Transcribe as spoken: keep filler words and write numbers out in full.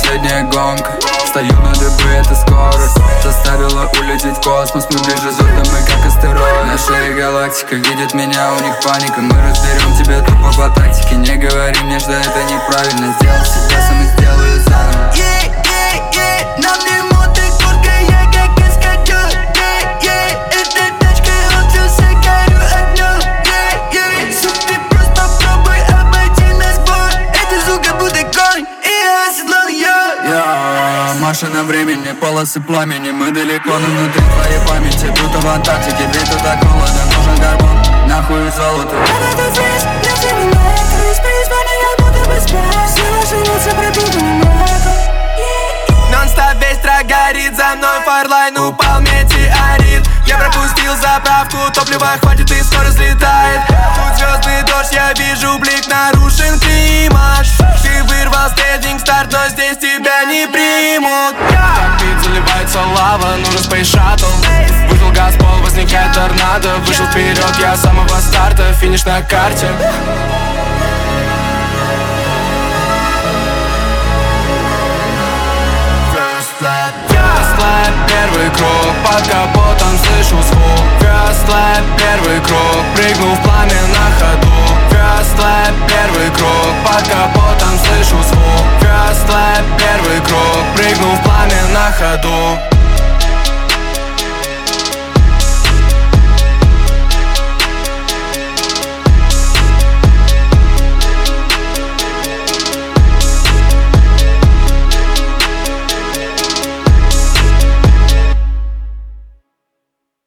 последняя гонка. Стою на дыбы, это скорость заставила улететь в космос. Мы ближе звездам, мы как астероид. Наша галактика видит меня, у них паника. Мы разберем тебя тупо по тактике. Не говори мне, что это неправильно. Сделал себя, сам и сделаю заново. Yeah, yeah, yeah. На мне мотокуртка, я как каскадер. Yeah, yeah. Эта тачка, от все горю огнем. Yeah, yeah. Суп, ты просто попробуй обойти нас бой. Эта сука будто конь, и я оседлал ее. Я машина времени, полосы пламени. Мы далеко, но внутри твоей памяти. Будто в Антарктике, ведь туда холодно. Нужен карбон, нахуй золото. Этот здесь, я занимаю круиз, преисподняя, будто бы спать. Все наши лица пропитаны мраком. Нон-стоп быстро горит, за мной фарлайн упал, метеорит. Я пропустил заправку, топлива хватит и скоро взлетает. Тут звездный дождь, я вижу блик, нарушен климат. Ты вырвал стендинг старт, но здесь тебя не примут. Кокпит заливается лава, нужен спейс шаттл. Выжил газ, пол, возникает торнадо. Вышел вперед, я с самого старта, финиш на карте. Fast lap, первый круг, под капотом слышу звук. Fast lap, первый круг, прыгну в пламя на ходу. Fast lap, первый круг, под капотом слышу звук. Fast lap, первый круг, прыгну в пламя на ходу.